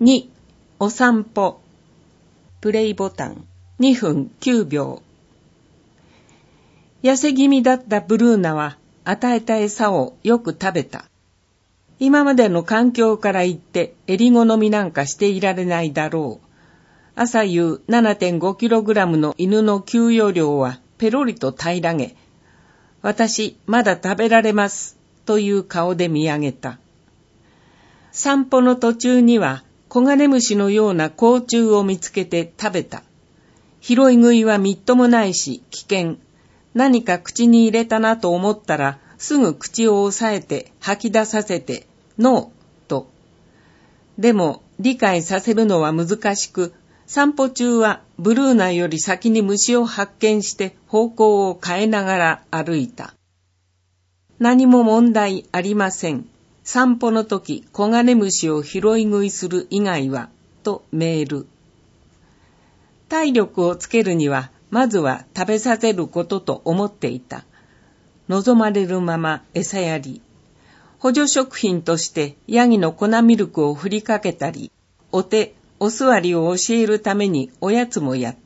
2、お散歩。プレイボタン2分9秒。痩せ気味だったブルーナは与えた餌をよく食べた。今までの環境から言って襟好みなんかしていられないだろう。朝夕 7.5kg の犬の給与量はペロリと平らげ、私まだ食べられますという顔で見上げた。散歩の途中にはコガネムシのような甲虫を見つけて食べた。拾い食いはみっともないし危険。何か口に入れたなと思ったらすぐ口を押さえて吐き出させてノーと。でも理解させるのは難しく、散歩中はブルーナより先に虫を発見して方向を変えながら歩いた。何も問題ありません。散歩の時コガネムシを拾い食いする以外はとメール。体力をつけるにはまずは食べさせることと思っていた。望まれるまま餌やり。補助食品としてヤギの粉ミルクを振りかけたり、お手、お座りを教えるためにおやつもやった。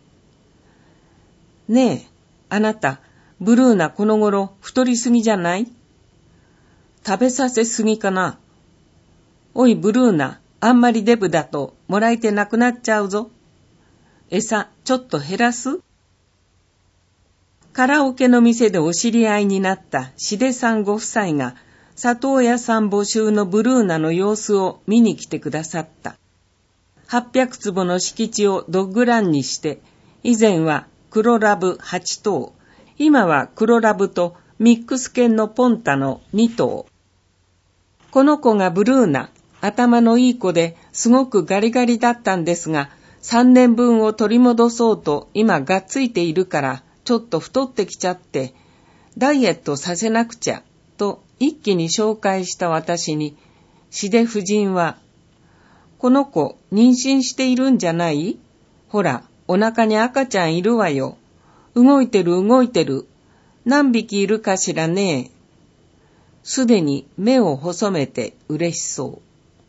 ねえ、あなた、ブルーナこの頃太りすぎじゃない？食べさせすぎかな。おいブルーナ、あんまりデブだともらえてなくなっちゃうぞ。餌ちょっと減らす？カラオケの店でお知り合いになったシデさんご夫妻が里親さん募集のブルーナの様子を見に来てくださった。800坪の敷地をドッグランにして、以前は黒ラブ8頭、今は黒ラブとミックス犬のポンタの2頭。この子がブルーナ、頭のいい子ですごくガリガリだったんですが、3年分を取り戻そうと今がっついているからちょっと太ってきちゃって、ダイエットさせなくちゃと一気に紹介した私に、シデ夫人は、この子妊娠しているんじゃない？ほら、お腹に赤ちゃんいるわよ。動いてる動いてる。何匹いるかしらね。すでに目を細めて嬉しそう。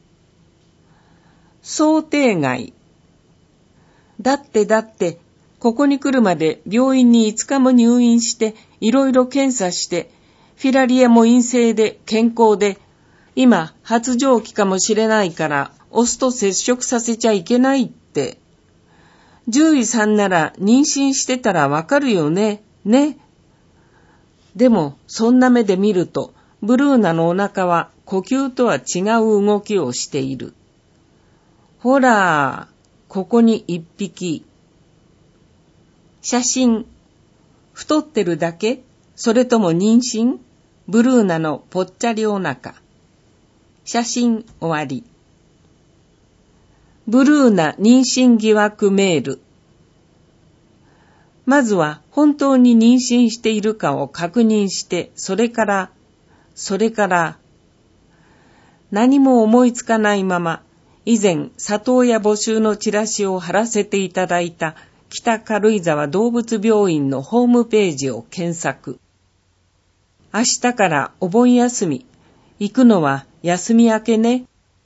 想定外。だって、ここに来るまで病院に5日も入院していろいろ検査して、フィラリエも陰性で健康で、今発情期かもしれないからオスと接触させちゃいけないって。獣医さんなら妊娠してたらわかるよね、ね。でもそんな目で見ると、ブルーナのお腹は呼吸とは違う動きをしている。ほら、ここに1匹。写真。太ってるだけ？それとも妊娠？ブルーナのぽっちゃりお腹。写真終わり。ブルーナ妊娠疑惑メール。まずは本当に妊娠しているかを確認して、それから何も思いつかないまま、以前里親募集のチラシを貼らせていただいた北軽井沢動物病院のホームページを検索。明日からお盆休み。行くのは休み明けね。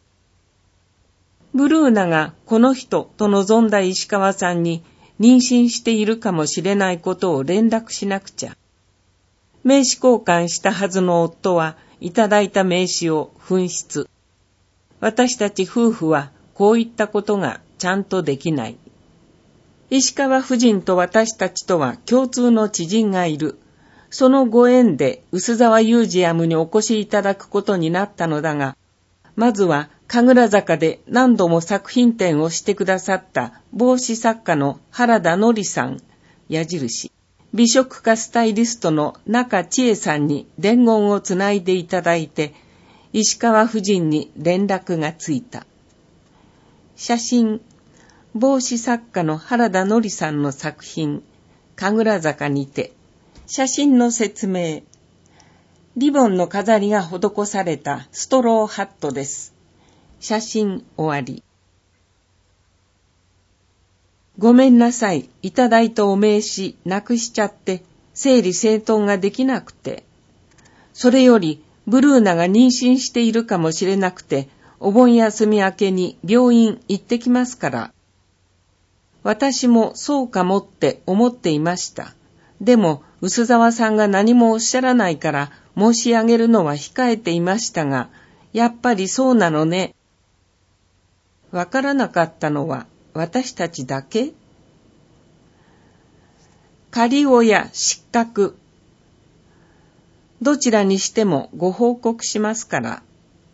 ブルーナがこの人と望んだ石川さんに妊娠しているかもしれないことを連絡しなくちゃ。名刺交換したはずの夫はいただいた名刺を紛失。私たち夫婦はこういったことがちゃんとできない。石川夫人と私たちとは共通の知人がいる。そのご縁で薄沢ユージアムにお越しいただくことになったのだが、まずは神楽坂で何度も作品展をしてくださった帽子作家の原田のりさん、矢印、美食家スタイリストの中千恵さんに伝言をつないでいただいて、石川夫人に連絡がついた。写真、帽子作家の原田のりさんの作品、神楽坂にて、写真の説明。リボンの飾りが施されたストローハットです。写真終わり。ごめんなさい、いただいたお名刺なくしちゃって整理整頓ができなくて。それよりブルーナが妊娠しているかもしれなくてお盆休み明けに病院行ってきますから。私もそうかもって思っていました。でも、薄沢さんが何もおっしゃらないから申し上げるのは控えていましたが、やっぱりそうなのね。わからなかったのは私たちだけ？仮親失格。どちらにしてもご報告しますから。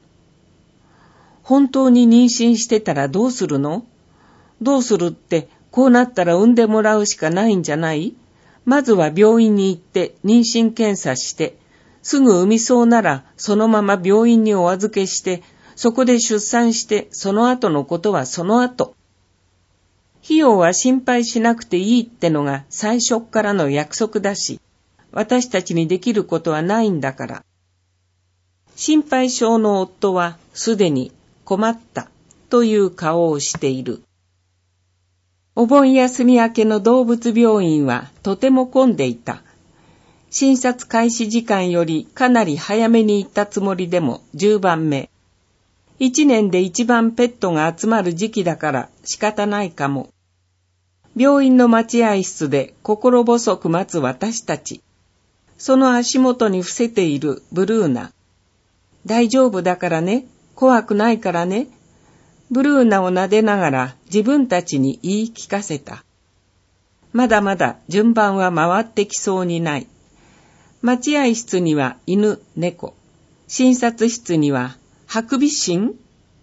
本当に妊娠してたらどうするの？どうするって、こうなったら産んでもらうしかないんじゃない？まずは病院に行って妊娠検査して、すぐ産みそうならそのまま病院にお預けして、そこで出産して、その後のことはその後。費用は心配しなくていいってのが最初からの約束だし、私たちにできることはないんだから。心配性の夫はすでに困ったという顔をしている。お盆休み明けの動物病院はとても混んでいた。診察開始時間よりかなり早めに行ったつもりでも10番目。1年で一番ペットが集まる時期だから仕方ないかも。病院の待合室で心細く待つ私たち。その足元に伏せているブルーナ。大丈夫だからね。怖くないからね。ブルーナを撫でながら自分たちに言い聞かせた。まだまだ順番は回ってきそうにない。待合室には犬、猫。診察室にはハクビシン？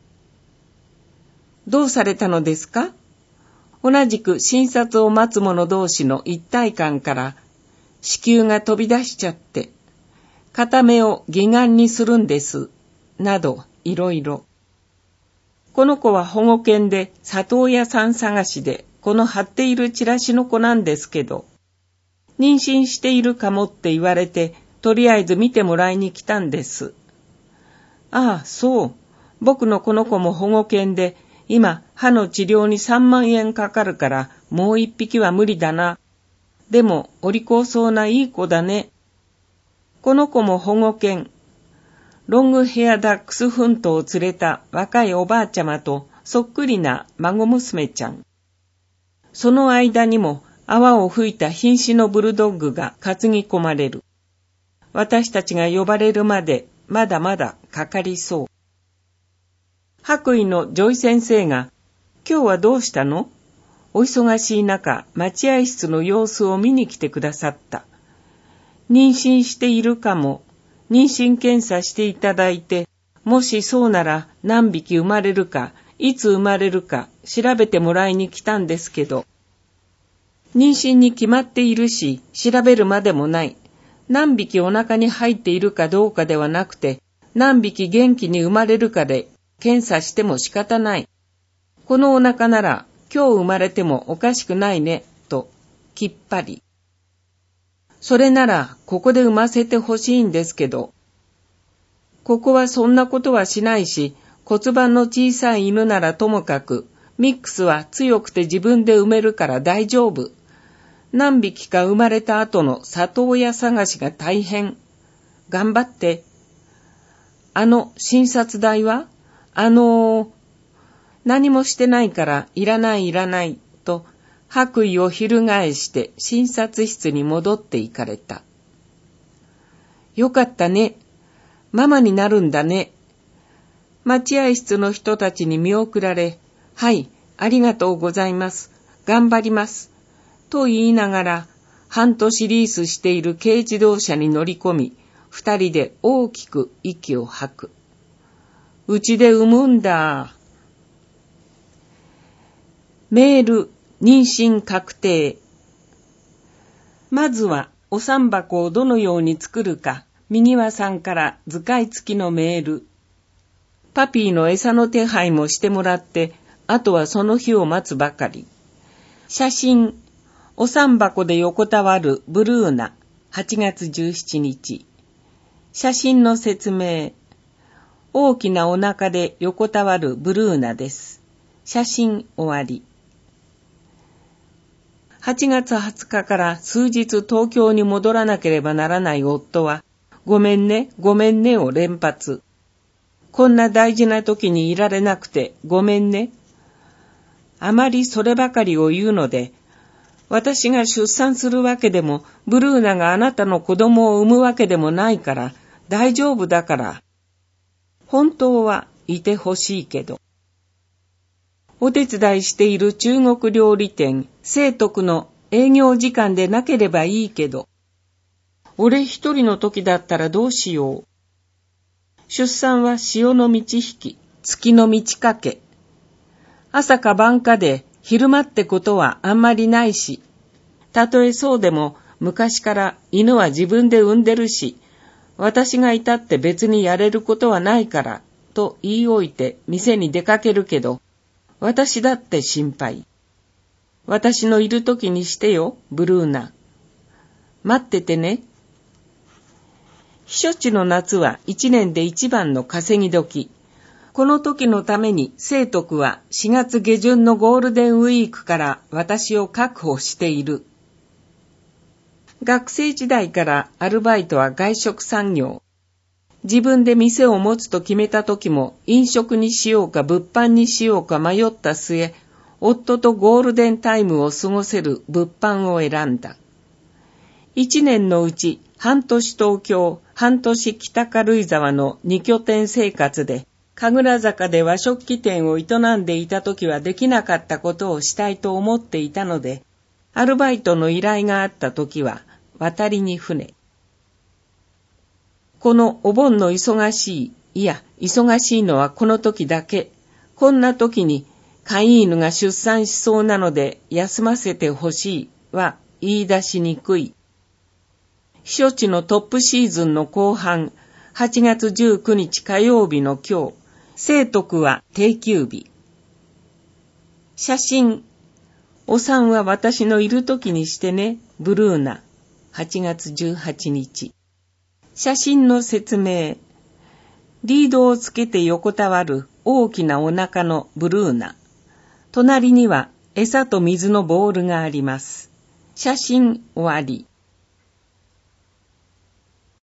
どうされたのですか？同じく診察を待つ者同士の一体感から子宮が飛び出しちゃって、片目を義眼にするんです、などいろいろ。この子は保護犬で里親さん探しでこの貼っているチラシの子なんですけど、妊娠しているかもって言われて、とりあえず見てもらいに来たんです。ああ、そう。僕のこの子も保護犬で、今歯の治療に3万円かかるからもう一匹は無理だな。でもお利口そうないい子だね。この子も保護犬。ロングヘアダックスフントを連れた若いおばあちゃまとそっくりな孫娘ちゃん。その間にも泡を吹いた瀕死のブルドッグが担ぎ込まれる。私たちが呼ばれるまでまだまだかかりそう。白衣のジョイ先生が、今日はどうしたの？お忙しい中、待合室の様子を見に来てくださった。妊娠しているかも。妊娠検査していただいて、もしそうなら何匹生まれるか、いつ生まれるか調べてもらいに来たんですけど。妊娠に決まっているし、調べるまでもない。何匹お腹に入っているかどうかではなくて、何匹元気に生まれるかで検査しても仕方ない。このお腹なら今日生まれてもおかしくないね、ときっぱり。それならここで産ませてほしいんですけど。ここはそんなことはしないし、骨盤の小さい犬ならともかく、ミックスは強くて自分で産めるから大丈夫。何匹か生まれた後の里親探しが大変。頑張って。診察代は？何もしてないからいらないと白衣を翻して診察室に戻って行かれた。よかったね。ママになるんだね。待合室の人たちに見送られ、はい、ありがとうございます。頑張ります。と言いながら、半年リースしている軽自動車に乗り込み、二人で大きく息を吐く。うちで産むんだ。メール、妊娠確定。まずはお産箱をどのように作るか、右輪さんから図解付きのメール。パピーの餌の手配もしてもらって、あとはその日を待つばかり。写真、お産箱で横たわるブルーナ、8月17日。写真の説明。大きなお腹で横たわるブルーナです。写真終わり。8月20日から数日東京に戻らなければならない夫は、ごめんねを連発。 こんな大事な時にいられなくてごめんね。あまりそればかりを言うので、私が出産するわけでも、ブルーナがあなたの子供を産むわけでもないから、大丈夫だから。本当はいてほしいけど。お手伝いしている中国料理店、清徳の営業時間でなければいいけど。俺一人の時だったらどうしよう。出産は潮の満ち引き、月の満ち欠け。朝か晩かで昼間ってことはあんまりないし、たとえそうでも昔から犬は自分で産んでるし、私がいたって別にやれることはないから、と言い置いて店に出かけるけど、私だって心配。私のいる時にしてよ、ブルーナ。待っててね。避暑地の夏は一年で一番の稼ぎ時。この時のために清徳は4月下旬のゴールデンウィークから私を確保している。学生時代からアルバイトは外食産業。自分で店を持つと決めた時も飲食にしようか物販にしようか迷った末、夫とゴールデンタイムを過ごせる物販を選んだ。1年のうち半年東京、半年北軽井沢の2拠点生活で、神楽坂で和食器店を営んでいた時はできなかったことをしたいと思っていたので、アルバイトの依頼があった時は渡りに船。このお盆の忙しいのはこの時だけ。こんな時に飼い犬が出産しそうなので休ませてほしいは言い出しにくい。避暑地のトップシーズンの後半、8月19日火曜日の今日、清徳は定休日。写真。お産は私のいる時にしてね、ブルーナ。8月18日。写真の説明。リードをつけて横たわる大きなお腹のブルーナ。隣には餌と水のボールがあります。写真終わり。